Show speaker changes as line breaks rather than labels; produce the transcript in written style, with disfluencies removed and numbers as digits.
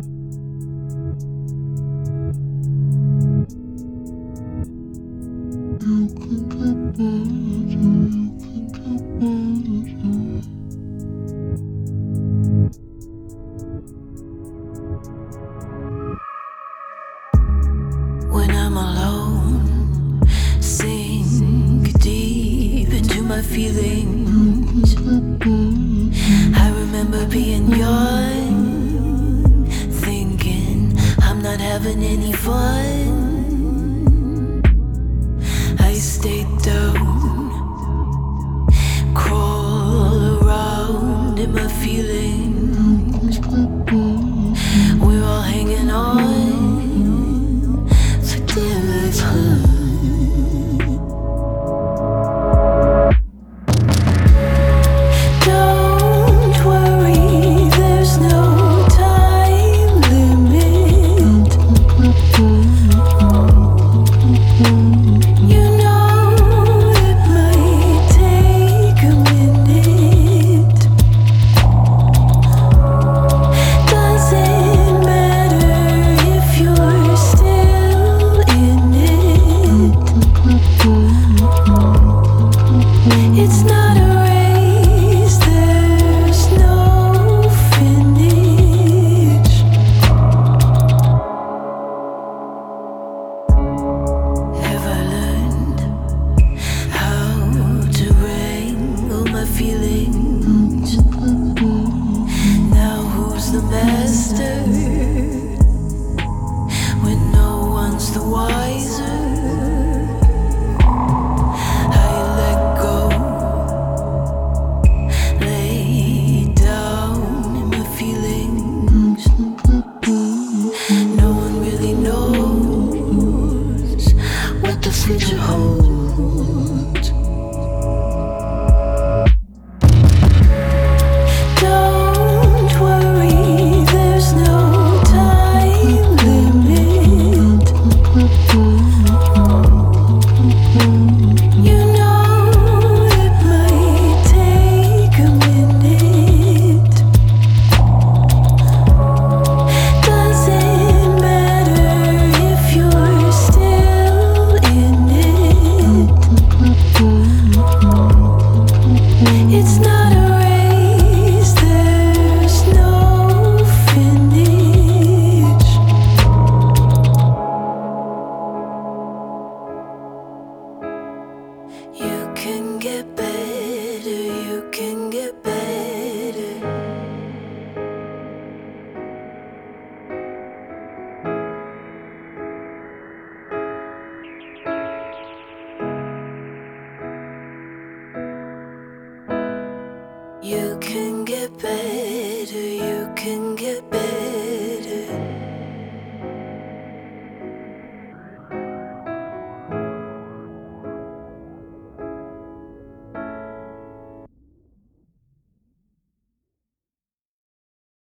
When I'm alone, sink deep into my feelings. I remember being young, thinking I'm not having any fun. I stayed down, crawl around in my feelings. We're all hanging on for dear life. Don't worry, there's no time limit. You know it might take a minute. Doesn't matter if you're still in it. It's not a race, there's no finish. Have I learned how to wrangle my feelings? Now who's the master when no one's the wiser? I let go, lay down in my feelings. No one really knows what the future holds. Don't worry, there's no time limit. You know it might take a minute. Doesn't matter if you're still in it. It's not a race, there's no finish. You can get better, you can get better. You can get better.